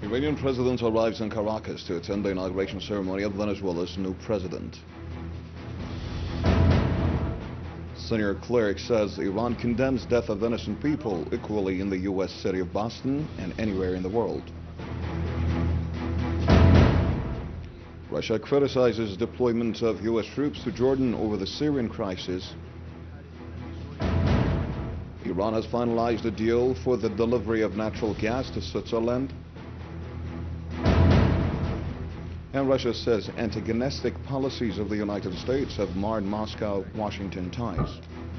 Iranian president arrives in Caracas to attend the inauguration ceremony of Venezuela's new president. Senior cleric says Iran condemns death of innocent people equally in the U.S. city of Boston and anywhere in the world. Russia criticizes deployment of U.S. troops to Jordan over the Syrian crisis. Iran has finalized a deal for the delivery of natural gas to Switzerland. And Russia says antagonistic policies of the United States have marred Moscow-Washington ties.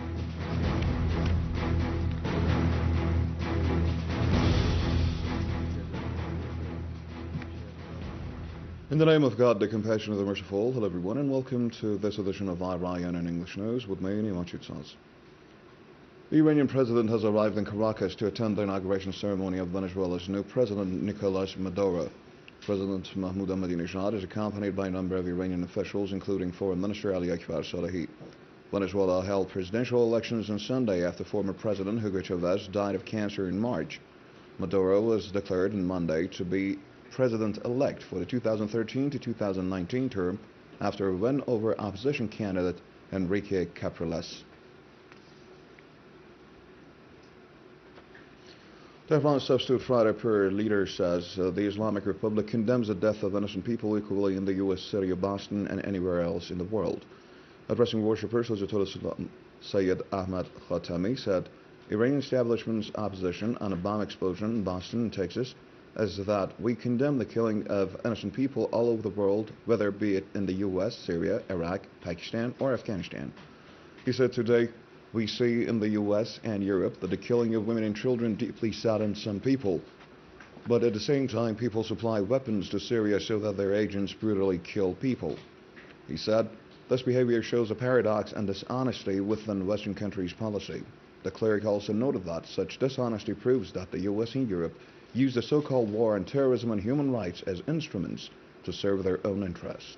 In the name of God, the compassion of the merciful, hello everyone, and welcome to this edition of Orion in English News with me, Nima Chitsas. The Iranian president has arrived in Caracas to attend the inauguration ceremony of Venezuela's new president, Nicolas Maduro. President Mahmoud Ahmadinejad is accompanied by a number of Iranian officials, including Foreign Minister Ali Akbar Salehi. Venezuela held presidential elections on Sunday after former President Hugo Chavez died of cancer in March. Maduro was declared on Monday to be president-elect for the 2013 to 2019 term after a win over opposition candidate Enrique Capriles. Tehran's substitute fighter leader says the Islamic Republic condemns the death of innocent people equally in the U.S. city of Boston and anywhere else in the world. Addressing worshippers, Ayatollah Sayyid Ahmad Khatami said Iranian establishment's opposition on a bomb explosion in Boston, Texas, is that we condemn the killing of innocent people all over the world, whether be it in the U.S., Syria, Iraq, Pakistan, or Afghanistan. He said today, we see in the U.S. and Europe that the killing of women and children deeply saddens some people. But at the same time, people supply weapons to Syria so that their agents brutally kill people. He said, this behavior shows a paradox and dishonesty within Western countries' policy. The cleric also noted that such dishonesty proves that the U.S. and Europe use the so-called war on terrorism and human rights as instruments to serve their own interests.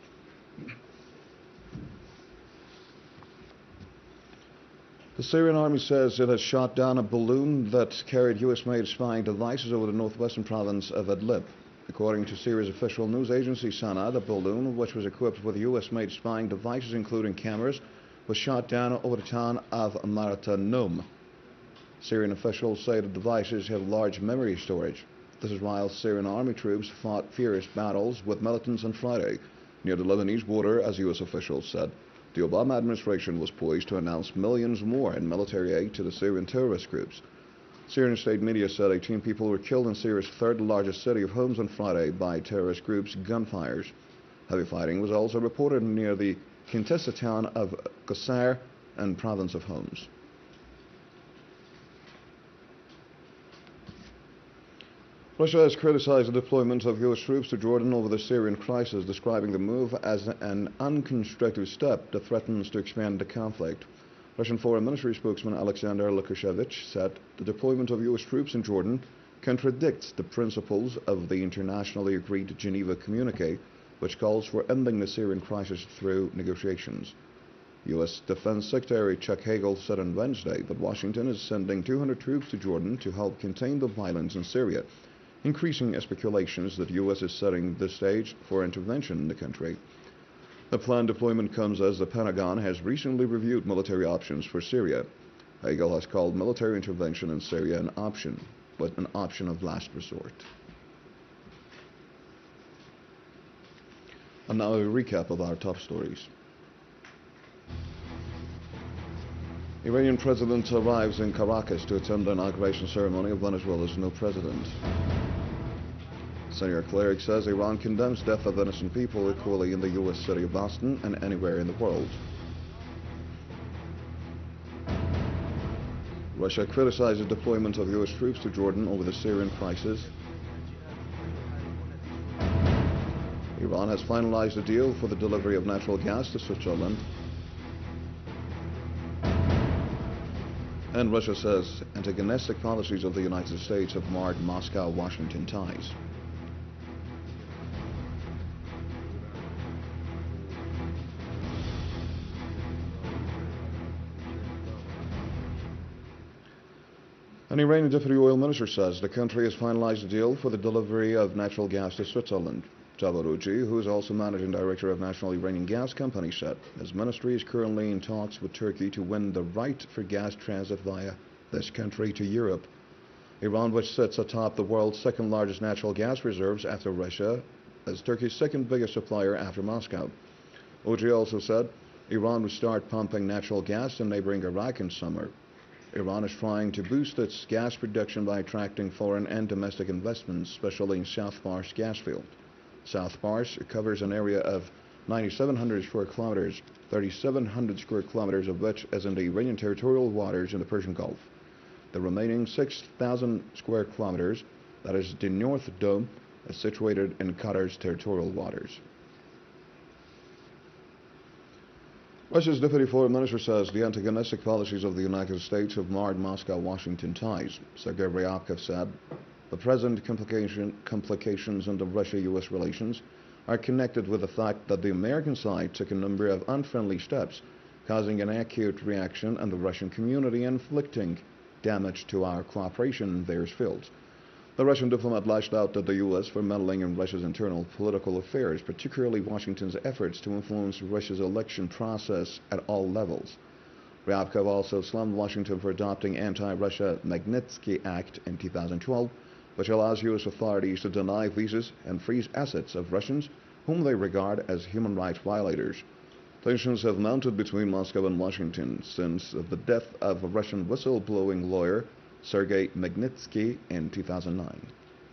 The Syrian army says it has shot down a balloon that carried U.S.-made spying devices over the northwestern province of Idlib. According to Syria's official news agency Sana, the balloon, which was equipped with U.S.-made spying devices including cameras, was shot down over the town of Marata Noum. Syrian officials say the devices have large memory storage. This is while Syrian army troops fought fierce battles with militants on Friday near the Lebanese border, as U.S. officials said. The Obama administration was poised to announce millions more in military aid to the Syrian terrorist groups. Syrian state media said 18 people were killed in Syria's third largest city of Homs on Friday by terrorist groups' gunfires. Heavy fighting was also reported near the contested town of Qusayr and province of Homs. Russia has criticized the deployment of U.S. troops to Jordan over the Syrian crisis, describing the move as an unconstructive step that threatens to expand the conflict. Russian Foreign Ministry spokesman Alexander Lukashevich said the deployment of U.S. troops in Jordan contradicts the principles of the internationally agreed Geneva Communique, which calls for ending the Syrian crisis through negotiations. U.S. Defense Secretary Chuck Hagel said on Wednesday that Washington is sending 200 troops to Jordan to help contain the violence in Syria, increasing speculations that the U.S. is setting the stage for intervention in the country. The planned deployment comes as the Pentagon has recently reviewed military options for Syria. Hagel has called military intervention in Syria an option, but an option of last resort. And now a recap of our top stories. Iranian president arrives in Caracas to attend the inauguration ceremony of Venezuela's new president. Senior cleric says Iran condemns death of innocent people equally in the U.S. city of Boston and anywhere in the world. Russia criticizes deployment of U.S. troops to Jordan over the Syrian crisis. Iran has finalized a deal for the delivery of natural gas to Switzerland. And Russia says antagonistic policies of the United States have marred Moscow-Washington ties. An Iranian deputy oil minister says the country has finalized a deal for the delivery of natural gas to Switzerland. Tabaruji, who is also managing director of National Iranian Gas Company, said his ministry is currently in talks with Turkey to win the right for gas transit via this country to Europe. Iran, which sits atop the world's second largest natural gas reserves after Russia, is Turkey's second biggest supplier after Moscow. Oji also said Iran would start pumping natural gas in neighboring Iraq in summer. Iran is trying to boost its gas production by attracting foreign and domestic investments, especially in South Pars gas field. South Pars covers an area of 9,700 square kilometers, 3,700 square kilometers of which is in the Iranian territorial waters in the Persian Gulf. The remaining 6,000 square kilometers, that is the North Dome, is situated in Qatar's territorial waters. Russia's deputy foreign minister says the antagonistic policies of the United States have marred Moscow-Washington ties. Sergei Ryabkov said the present complications in the Russia-U.S. relations are connected with the fact that the American side took a number of unfriendly steps, causing an acute reaction in the Russian community and inflicting damage to our cooperation in various fields. The Russian diplomat lashed out at the U.S. for meddling in Russia's internal political affairs, particularly Washington's efforts to influence Russia's election process at all levels. Ryabkov also slammed Washington for adopting anti-Russia Magnitsky Act in 2012, which allows U.S. authorities to deny visas and freeze assets of Russians whom they regard as human rights violators. Tensions have mounted between Moscow and Washington since the death of a Russian whistleblowing lawyer, Sergei Magnitsky, in 2009.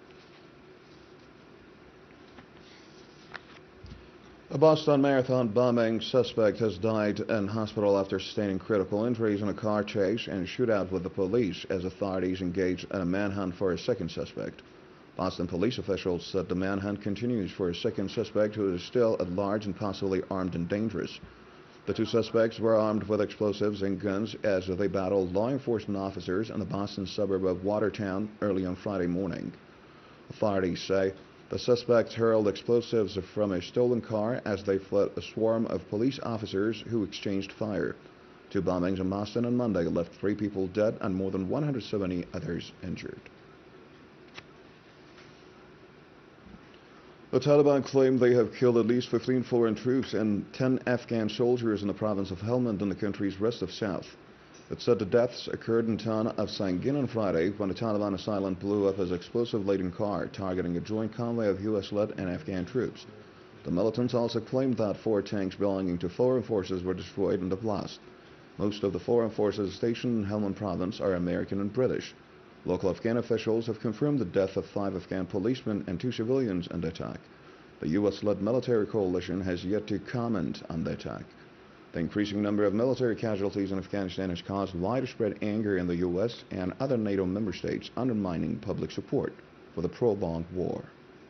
A Boston Marathon bombing suspect has died in hospital after sustaining critical injuries in a car chase and shootout with the police as authorities engaged in a manhunt for a second suspect. Boston police officials said the manhunt continues for a second suspect who is still at large and possibly armed and dangerous. The two suspects were armed with explosives and guns as they battled law enforcement officers in the Boston suburb of Watertown early on Friday morning. Authorities say the suspects hurled explosives from a stolen car as they fled a swarm of police officers who exchanged fire. Two bombings in Boston on Monday left 3 people dead and more than 170 others injured. The Taliban claim they have killed at least 15 foreign troops and 10 Afghan soldiers in the province of Helmand in the country's rest of south. It said the deaths occurred in the town of Sangin on Friday when a Taliban assailant blew up his explosive-laden car, targeting a joint convoy of U.S.-led and Afghan troops. The militants also claimed that 4 tanks belonging to foreign forces were destroyed in the blast. Most of the foreign forces stationed in Helmand province are American and British. Local Afghan officials have confirmed the death of 5 Afghan policemen and 2 civilians in the attack. The U.S.-led military coalition has yet to comment on the attack. The increasing number of military casualties in Afghanistan has caused widespread anger in the U.S. and other NATO member states, undermining public support for the prolonged war.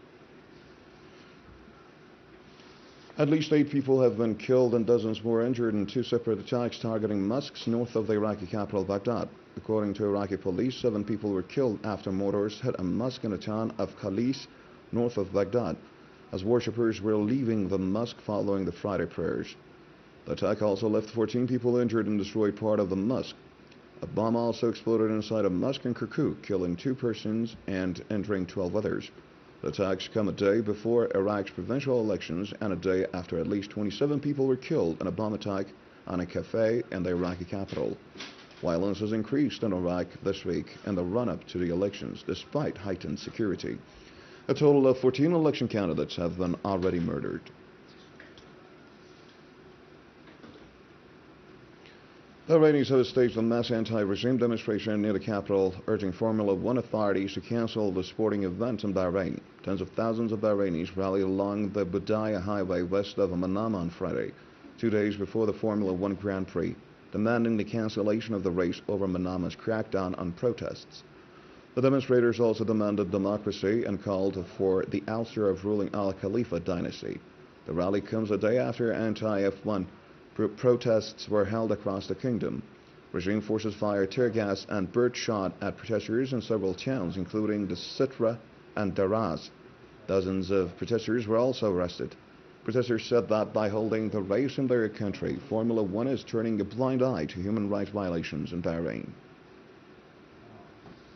At least 8 people have been killed and dozens more injured in 2 separate attacks targeting mosques north of the Iraqi capital Baghdad. According to Iraqi police, 7 people were killed after mortars hit a mosque in the town of Khalis, north of Baghdad, as worshippers were leaving the mosque following the Friday prayers. The attack also left 14 people injured and destroyed part of the mosque. A bomb also exploded inside a mosque in Kirkuk, killing 2 persons and injuring 12 others. The attacks come a day before Iraq's provincial elections and a day after at least 27 people were killed in a bomb attack on a cafe in the Iraqi capital. Violence has increased in Iraq this week in the run-up to the elections, despite heightened security. A total of 14 election candidates have been already murdered. The Iranians have staged a mass anti-regime demonstration near the capital, urging Formula One authorities to cancel the sporting event in Bahrain. Tens of thousands of Bahrainis rallied along the Budaya Highway west of Manama on Friday, 2 days before the Formula One Grand Prix, demanding the cancellation of the race over Manama's crackdown on protests. The demonstrators also demanded democracy and called for the ouster of ruling Al Khalifa dynasty. The rally comes a day after anti-F1 protests were held across the kingdom. Regime forces fired tear gas and bird shot at protesters in several towns, including the Sitra and Daraz. Dozens of protesters were also arrested. Protesters said that by holding the race in their country, Formula One is turning a blind eye to human rights violations in Bahrain.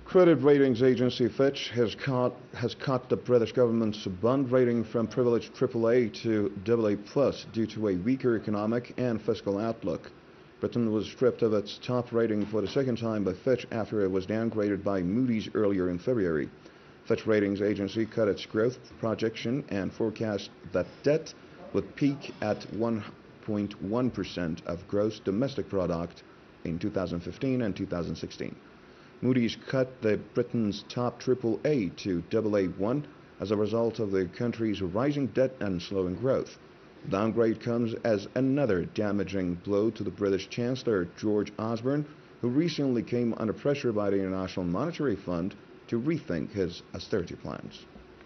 Credit ratings agency Fitch has cut the British government's bond rating from privileged AAA to AA+ due to a weaker economic and fiscal outlook. Britain was stripped of its top rating for the second time by Fitch after it was downgraded by Moody's earlier in February. Fitch Ratings Agency cut its growth projection and forecast that debt would peak at 1.1% of gross domestic product in 2015 and 2016. Moody's cut the Britain's top AAA to AA1 as a result of the country's rising debt and slowing growth. The downgrade comes as another damaging blow to the British Chancellor George Osborne, who recently came under pressure by the International Monetary Fund to rethink his austerity plans.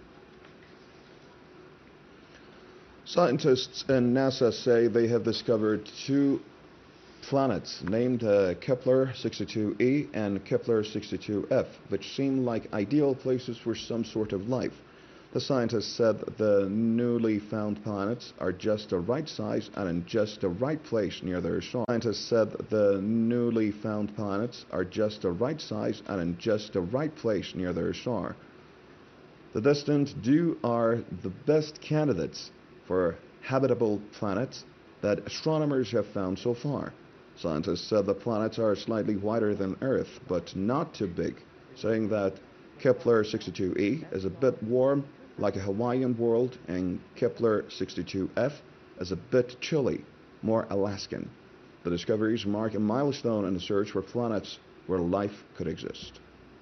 Scientists in NASA say they have discovered two planets named Kepler-62e and Kepler-62f, which seem like ideal places for some sort of life. The scientists said the newly found planets are just the right size and in just the right place near their star. Scientists said the newly found planets are just the right size and in just the right place near their star. The distant two are the best candidates for habitable planets that astronomers have found so far. Scientists said the planets are slightly wider than Earth, but not too big, saying that Kepler-62e is a bit warm, like a Hawaiian world, and Kepler-62f is a bit chilly, more Alaskan. The discoveries mark a milestone in the search for planets where life could exist.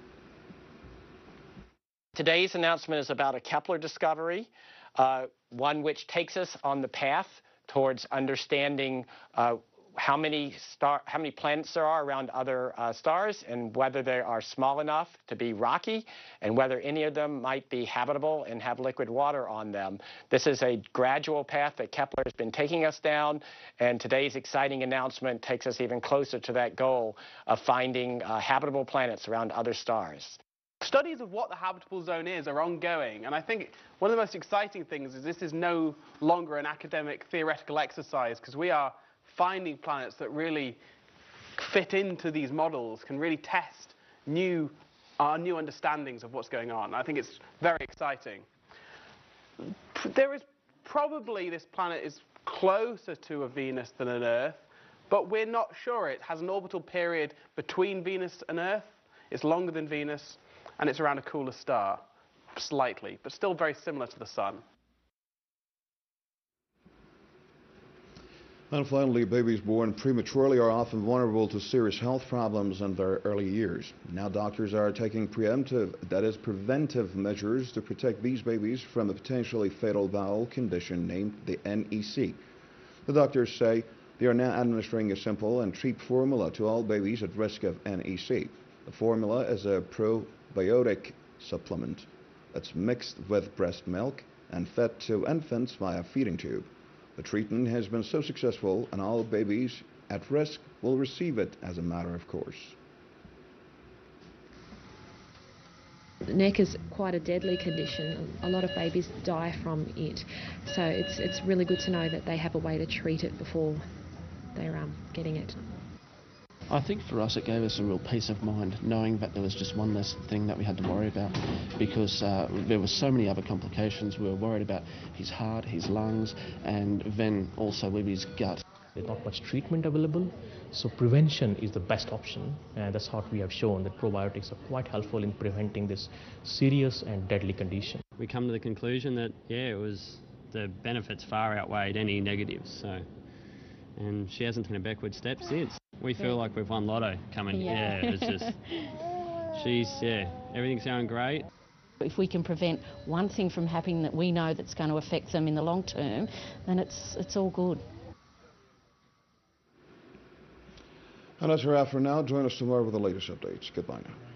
Today's announcement is about a Kepler discovery, one which takes us on the path towards understanding how many planets there are around other stars, and whether they are small enough to be rocky, and whether any of them might be habitable and have liquid water on them. This is a gradual path that Kepler has been taking us down, and today's exciting announcement takes us even closer to that goal of finding habitable planets around other stars. Studies of what the habitable zone is are ongoing, and I think one of the most exciting things is this is no longer an academic theoretical exercise, because we are finding planets that really fit into these models, can really test our new understandings of what's going on. I think it's very exciting. There is probably, this planet is closer to a Venus than an Earth, but we're not sure. It has an orbital period between Venus and Earth. It's longer than Venus, and it's around a cooler star, slightly, but still very similar to the Sun. And finally, babies born prematurely are often vulnerable to serious health problems in their early years. Now doctors are taking preventive measures to protect these babies from a potentially fatal bowel condition named the NEC. The doctors say they are now administering a simple and cheap formula to all babies at risk of NEC. The formula is a probiotic supplement that's mixed with breast milk and fed to infants via feeding tube. The treatment has been so successful, and all babies at risk will receive it as a matter of course. NEC is quite a deadly condition. A lot of babies die from it. So it's really good to know that they have a way to treat it before they're getting it. I think for us it gave us a real peace of mind, knowing that there was just one less thing that we had to worry about, because there were so many other complications. We were worried about his heart, his lungs, and then also with his gut. There's not much treatment available, so prevention is the best option, and that's what we have shown, that probiotics are quite helpful in preventing this serious and deadly condition. We come to the conclusion that, the benefits far outweighed any negatives, and she hasn't taken a backward step since. We feel like we've won lotto coming. Yeah, it's just, everything's going great. If we can prevent one thing from happening that we know that's going to affect them in the long term, then it's all good. And that's a wrap for now. Join us tomorrow with the latest updates. Goodbye now.